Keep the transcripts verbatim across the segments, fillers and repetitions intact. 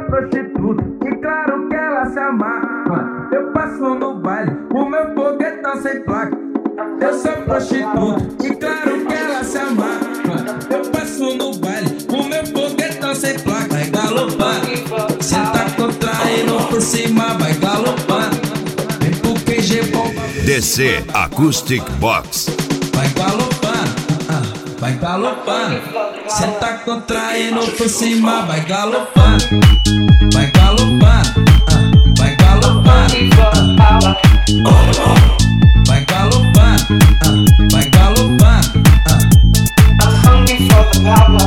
prostituta e claro que ela se amarra. Eu passo no baile, o meu foguetão sem placa. Eu sou prostituta e claro que ela se amarra. Eu passo no baile, o meu foguetão sem placa. Vai galopar, cê tá contraindo por cima, vai galopar. Vem pro Q G bomba. D C Acoustic Box. Vai galopar, ah, vai galopar. Cê tá contraindo por cima, vai galopar. Vai galopar, ah, vai galopar. Ah. Vai galopar, ah, vai galopar. Ah. I'm hungry for the power.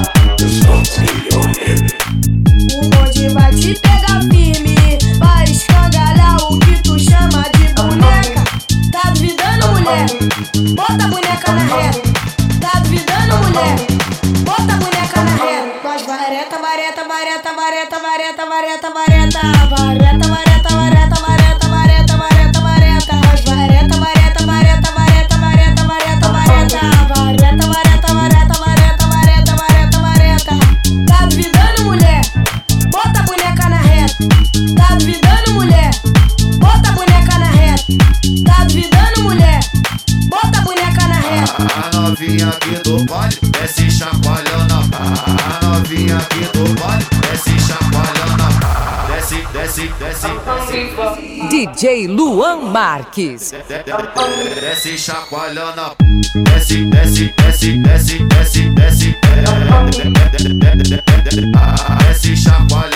O bonde vai te pegar firme, vai escangalhar o que tu chama de boneca. Tá duvidando, mulher? Bota a boneca na reta. Tá duvidando, mulher? Bota a boneca na reta. Mas vareta, vareta, vareta, vareta, vareta, vareta, vareta, vareta, vareta, vareta, vareta, vareta, vareta, vareta. Mas vareta, vareta, vareta, vareta, vareta, vareta, vareta, vareta, vareta, vareta, vareta, vareta, vareta, vareta. Tá duvidando, mulher? Bota a boneca na reta. Tá duvidando, mulher? Bota a boneca na reta. Tá duvidando, mulher? Bota a boneca na reta. A novinha aqui do baile desce chacoalhando. A novinha aqui do baile desce chacoalhando. Desce, desce, desce, desce. D J Luan Marques. Desce chacoalhando. Desce, desce, desce, desce, desce, desce. Desce chacoalhando.